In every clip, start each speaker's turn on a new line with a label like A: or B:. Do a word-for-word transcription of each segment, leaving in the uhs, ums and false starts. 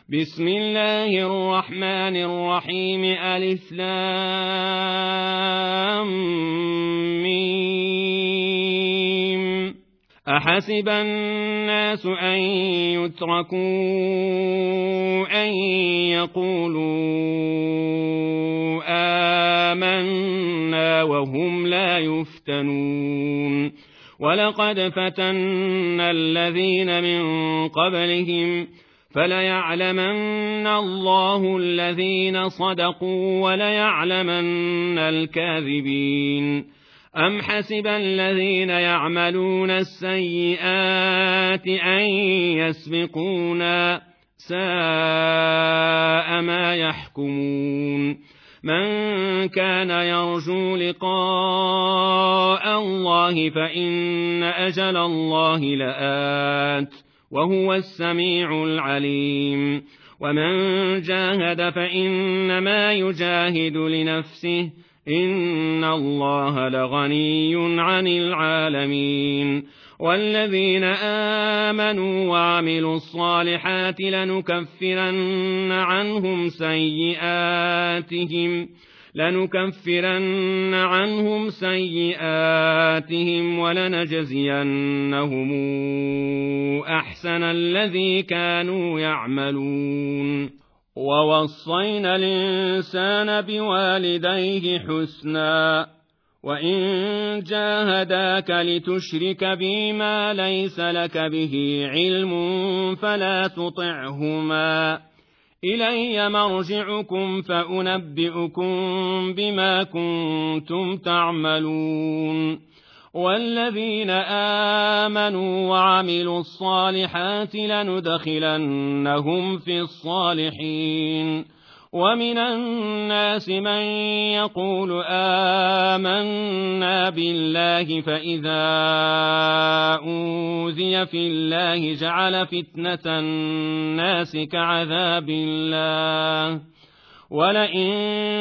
A: بسم الله الرحمن الرحيم ألف لام ميم أحسب الناس أن يتركوا أن يقولوا آمنا وهم لا يفتنون ولقد فتنا الذين من قبلهم فليعلمن الله الذين صدقوا وليعلمن الكاذبين أم حسب الذين يعملون السيئات أن يسبقونا ساء ما يحكمون من كان يرجو لقاء الله فإن أجل الله لآت وهو السميع العليم ومن جاهد فإنما يجاهد لنفسه إن الله لغني عن العالمين والذين آمنوا وعملوا الصالحات لنكفرن عنهم سيئاتهم لنكفرن عنهم سيئاتهم ولنجزينهم أحسن الذي كانوا يعملون ووصينا الإنسان بوالديه حسنا وإن جاهداك لتشرك بي ما ليس لك به علم فلا تطعهما إلي مرجعكم فأنبئكم بما كنتم تعملون والذين آمنوا وعملوا الصالحات لندخلنهم في الصالحين ومن الناس من يقول آمنا بالله فإذا أوذي في الله جعل فتنة الناس كعذاب الله ولئن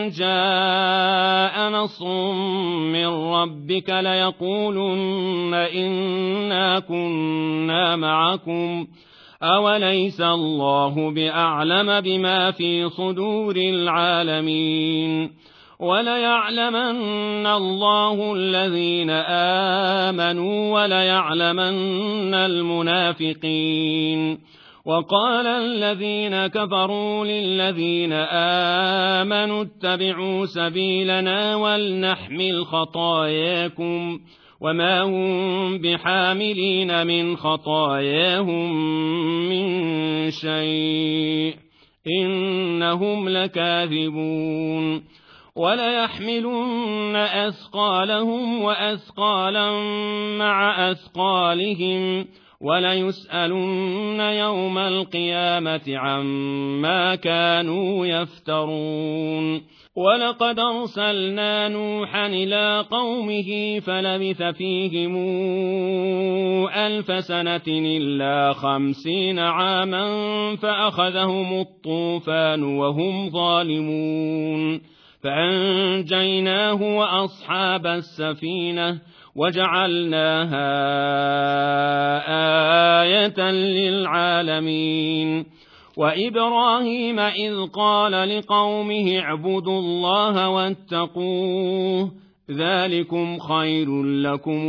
A: جاء نصر من ربك ليقولن إنا كنا معكم أوليس الله بأعلم بما في صدور العالمين وليعلمن الله الذين آمنوا وليعلمن المنافقين وقال الذين كفروا للذين آمنوا اتبعوا سبيلنا ولنحمل خطاياكم وما هم بحاملين من خطاياهم من شيء إنهم لكاذبون وليحملن أثقالهم وأثقالا مع أثقالهم وليسألن يوم القيامة عما كانوا يفترون ولقد أرسلنا نوحا إلى قومه فلبث فيهم ألف سنة إلا خمسين عاما فأخذهم الطوفان وهم ظالمون فأنجيناه وأصحاب السفينة وجعلناها آية للعالمين وإبراهيم إذ قال لقومه اعبدوا الله واتقوه ذلكم خير لكم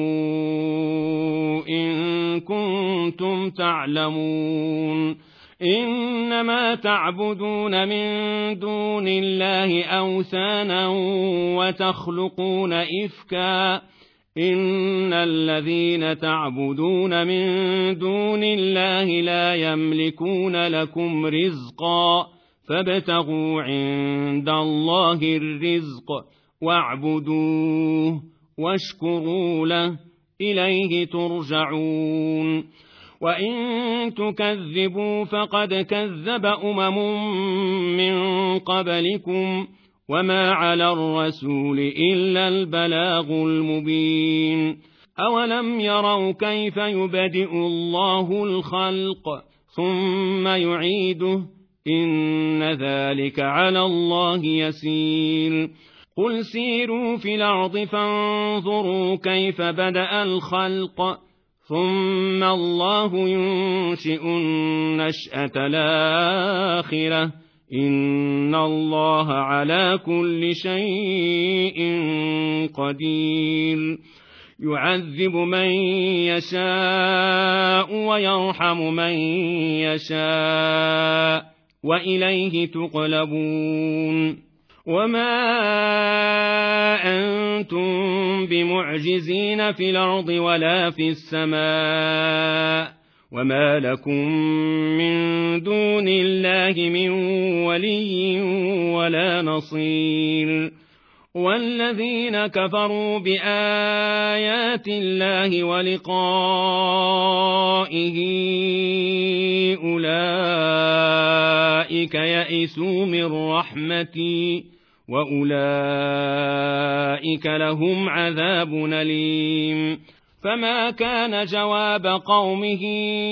A: إن كنتم تعلمون إنما تعبدون من دون الله أوثانا وتخلقون إفكا إن الذين تعبدون من دون الله لا يملكون لكم رزقا فابتغوا عند الله الرزق واعبدوه واشكروا له إليه ترجعون وإن تكذبوا فقد كذب أمم من قبلكم وما على الرسول إلا البلاغ المبين أولم يروا كيف يبدئ الله الخلق ثم يعيده إن ذلك على الله يسير قل سيروا في الأرض فانظروا كيف بدأ الخلق ثم الله ينشئ النشأة الآخرة إن الله على كل شيء قدير يعذب من يشاء ويرحم من يشاء وإليه تقلبون وما أنتم بمعجزين في الأرض ولا في السماء وما لكم من دون الله من ولي ولا نصير والذين كفروا بآيات الله ولقائه أولئك يئسوا من رحمتي وأولئك لهم عذاب أليم فما كان جواب قومه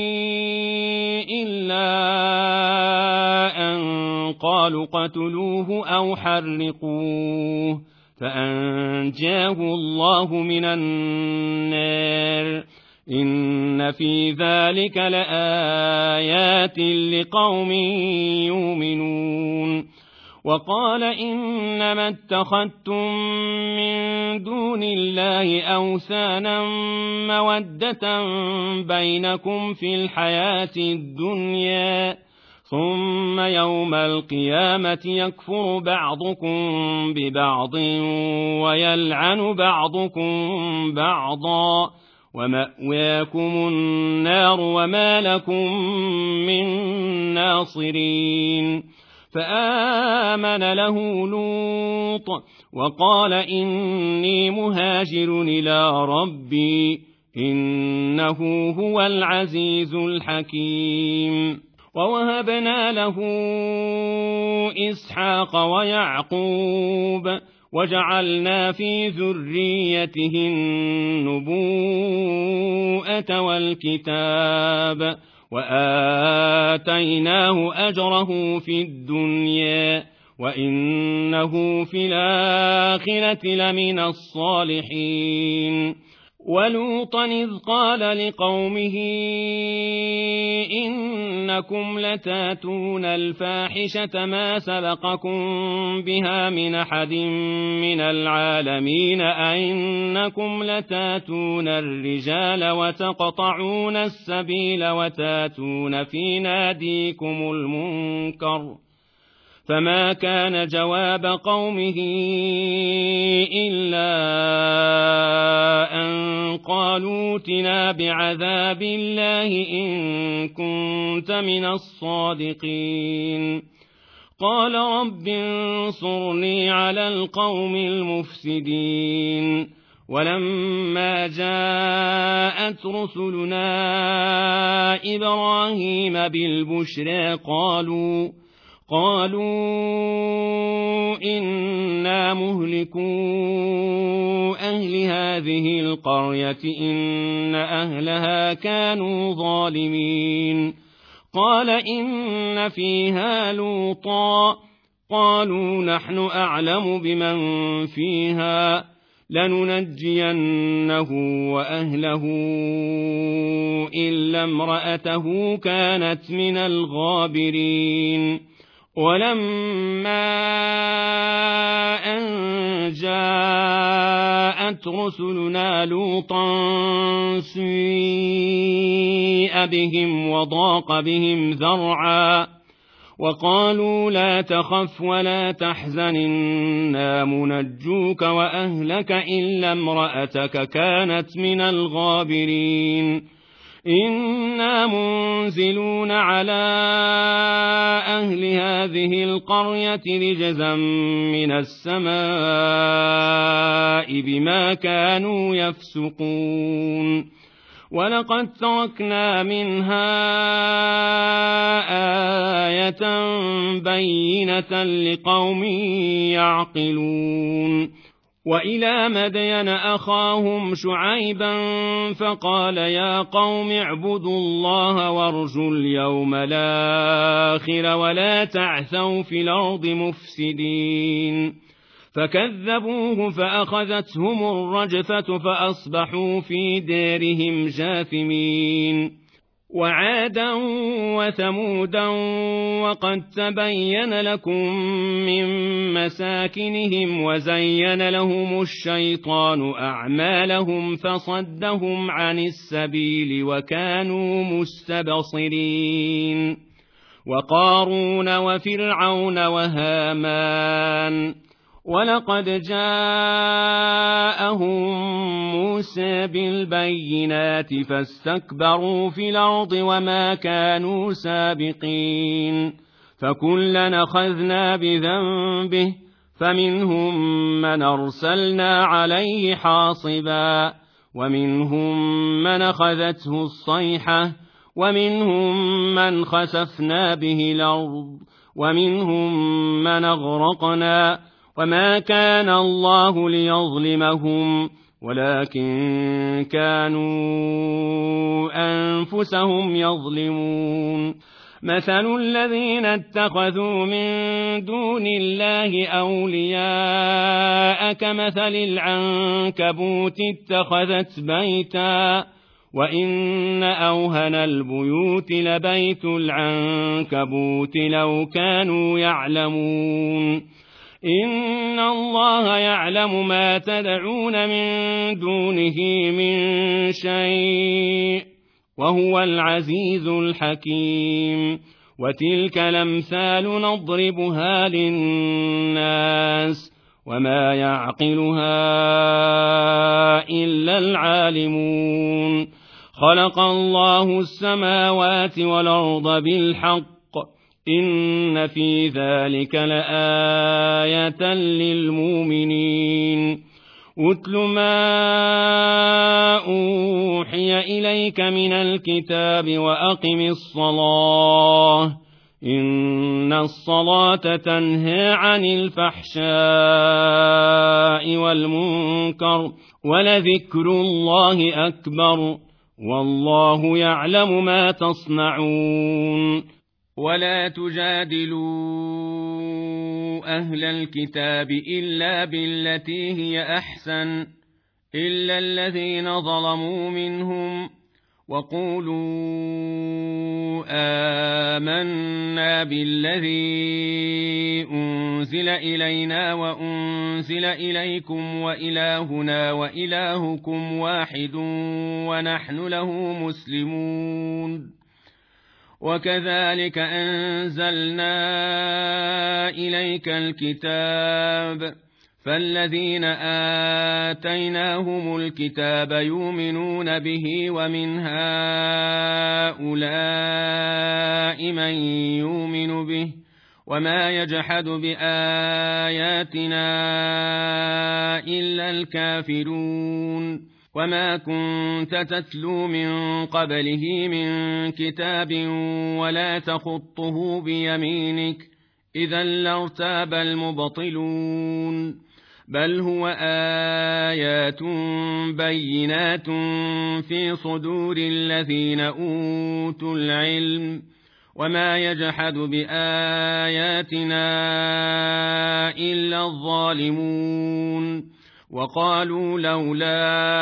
A: إلا أن قالوا قتلوه أو حرقوه فأنجاه الله من النار إن في ذلك لآيات لقوم يؤمنون وقال إنما اتخذتم من دون الله أوثانا مودة بينكم في الحياة الدنيا ثم يوم القيامة يكفر بعضكم ببعض ويلعن بعضكم بعضا ومأواكم النار وما لكم من ناصرين فآمن له لوط وقال إني مهاجر إلى ربي إنه هو العزيز الحكيم ووهبنا له إسحاق ويعقوب وجعلنا في ذريته النبوءة والكتاب وآتيناه أجره في الدنيا وإنه في الآخرة لمن الصالحين ولوطا إذ قال لقومه إنكم لتاتون الفاحشة ما سبقكم بها من أحد من العالمين أئنكم لتاتون الرجال وتقطعون السبيل وتاتون في ناديكم المنكر فما كان جواب قومه إلا أن قالوا ائتنا بعذاب الله إن كنت من الصادقين قال رب انصرني على القوم المفسدين ولما جاءت رسلنا إبراهيم بالبشرى قالوا قالوا إنا مهلكو أهل هذه القرية إن أهلها كانوا ظالمين قال إن فيها لوطا قالوا نحن أعلم بمن فيها لننجينه وأهله إلا امرأته كانت من الغابرين ولما أن جاءت رسلنا لوطا سيء بهم وضاق بهم ذرعا وقالوا لا تخف ولا تحزن إنا منجوك وأهلك إلا امرأتك كانت من الغابرين إنا منزلون على أهل هذه القرية رجزا من السماء بما كانوا يفسقون ولقد تركنا منها آية بينة لقوم يعقلون وإلى مدين أخاهم شعيبا فقال يا قوم اعبدوا الله وارجوا اليوم الآخر ولا تعثوا في الأرض مفسدين فكذبوه فأخذتهم الرجفة فأصبحوا في دارهم جاثمين. وعادا وثمودا وقد تبين لكم من مساكنهم وزين لهم الشيطان أعمالهم فصدهم عن السبيل وكانوا مستبصرين. وقارون وفرعون وهامان ولقد جاءهم موسى بالبينات فاستكبروا في الأرض وما كانوا سابقين. فكلا أخذنا بذنبه فمنهم من أرسلنا عليه حاصبا ومنهم من أخذته الصيحة ومنهم من خسفنا به الأرض ومنهم من أغرقنا وما كان الله ليظلمهم ولكن كانوا أنفسهم يظلمون. مثل الذين اتخذوا من دون الله أولياء كمثل العنكبوت اتخذت بيتا وإن أوهن البيوت لبيت العنكبوت لو كانوا يعلمون. إن الله يعلم ما تدعون من دونه من شيء وهو العزيز الحكيم. وتلك الأمثال نضربها للناس وما يعقلها إلا العالمون. خلق الله السماوات والأرض بالحق إن في ذلك لآية للمؤمنين. أتل ما أوحي إليك من الكتاب وأقم الصلاة إن الصلاة تنهى عن الفحشاء والمنكر ولذكر الله أكبر والله يعلم ما تصنعون. ولا تجادلوا أهل الكتاب إلا بالتي هي أحسن إلا الذين ظلموا منهم وقولوا آمنا بالذي أنزل إلينا وأنزل إليكم وإلهنا وإلهكم واحد ونحن له مسلمون. وكذلك أنزلنا إليك الكتاب فالذين آتيناهم الكتاب يؤمنون به ومن هؤلاء من يؤمن به وما يجحد بآياتنا إلا الكافرون. وما كنت تتلو من قبله من كتاب ولا تخطه بيمينك إذا لارتاب المبطلون. بل هو آيات بينات في صدور الذين أوتوا العلم وما يجحد بآياتنا إلا الظالمون. وقالوا لولا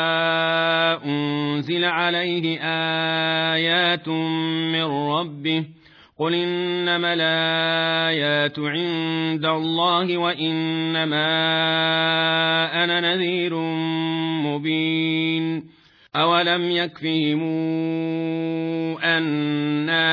A: أنزل عليه آيات من ربه قل إنما الآيات عند الله وإنما أنا نذير مبين. أولم يكفهم أنا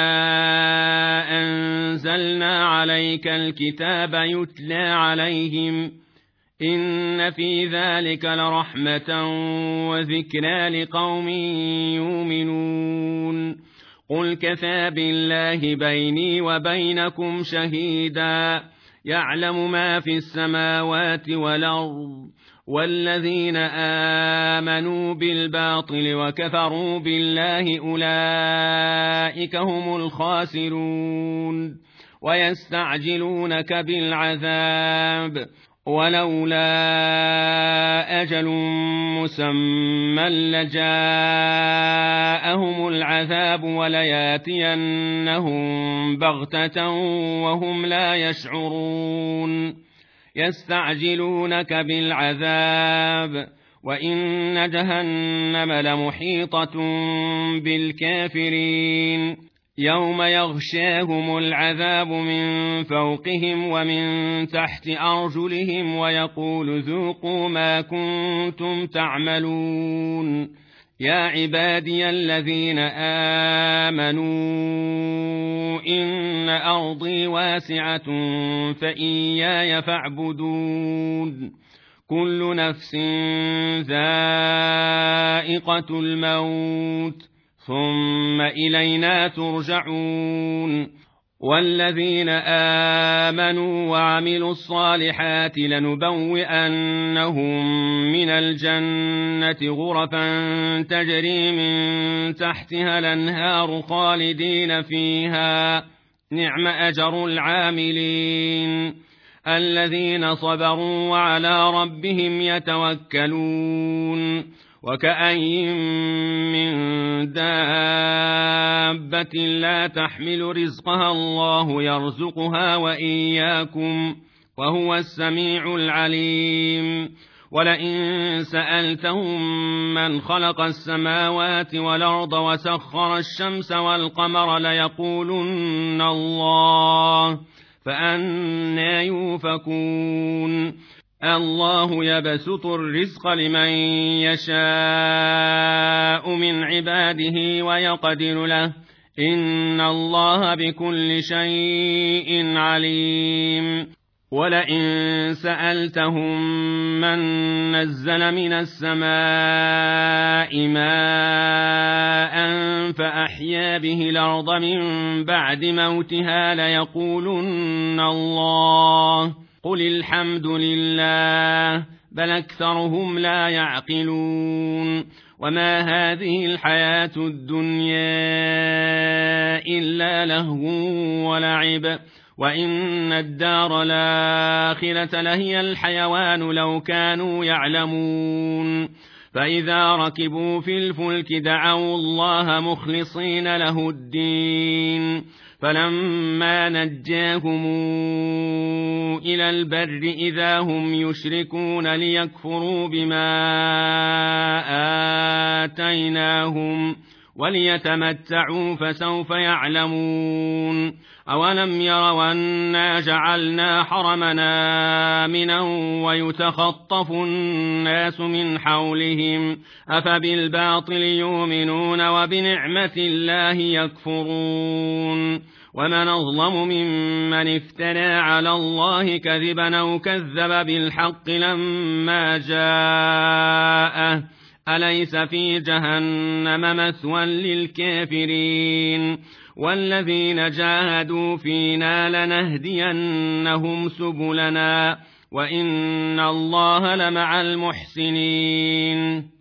A: أنزلنا عليك الكتاب يتلى عليهم إن في ذلك لرحمة وذكرى لقوم يؤمنون. قل كفى بالله بيني وبينكم شهيدا يعلم ما في السماوات والأرض والذين آمنوا بالباطل وكفروا بالله أولئك هم الخاسرون. ويستعجلونك بالعذاب ولولا أجل مسمى لجاءهم العذاب ولياتينهم بغتة وهم لا يشعرون. يستعجلونك بالعذاب وإن جهنم لمحيطة بالكافرين يوم يغشاهم العذاب من فوقهم ومن تحت أرجلهم ويقول ذوقوا ما كنتم تعملون يا عبادي الذين آمنوا إن أرضي واسعة فإياي فاعبدون كل نفس ذائقة الموت ثم إلينا ترجعون والذين آمنوا وعملوا الصالحات لنبوئنهم من الجنة غرفا تجري من تحتها الأنهار خالدين فيها نعم أجر العاملين الذين صبروا وعلى ربهم يتوكلون وكأين من دابة لا تحمل رزقها الله يرزقها وإياكم وهو السميع العليم ولئن سألتهم من خلق السماوات والأرض وسخر الشمس والقمر ليقولن الله فأنى يوفكون الله يبسط الرزق لمن يشاء من عباده ويقدر له إن الله بكل شيء عليم ولئن سألتهم من نزل من السماء ماء فأحيا به الأرض من بعد موتها ليقولن الله قل الحمد لله بل أكثرهم لا يعقلون وما هذه الحياة الدنيا إلا لهو ولعب وإن الدار الآخرة لهي الحيوان لو كانوا يعلمون فإذا ركبوا في الفلك دعوا الله مخلصين له الدين فلما نجاهم إلى البر إذا هم يشركون ليكفروا بما آتيناهم وليتمتعوا فسوف يعلمون أولم يروا أنا جعلنا حرمنا آمنا ويتخطف الناس من حولهم أفبالباطل يؤمنون وبنعمة الله يكفرون ومن أظلم ممن افترى على الله كذبا أو كذب بالحق لما جاءه أليس في جهنم مثوى للكافرين والذين جاهدوا فينا لنهدينهم سبلنا وإن الله لمع المحسنين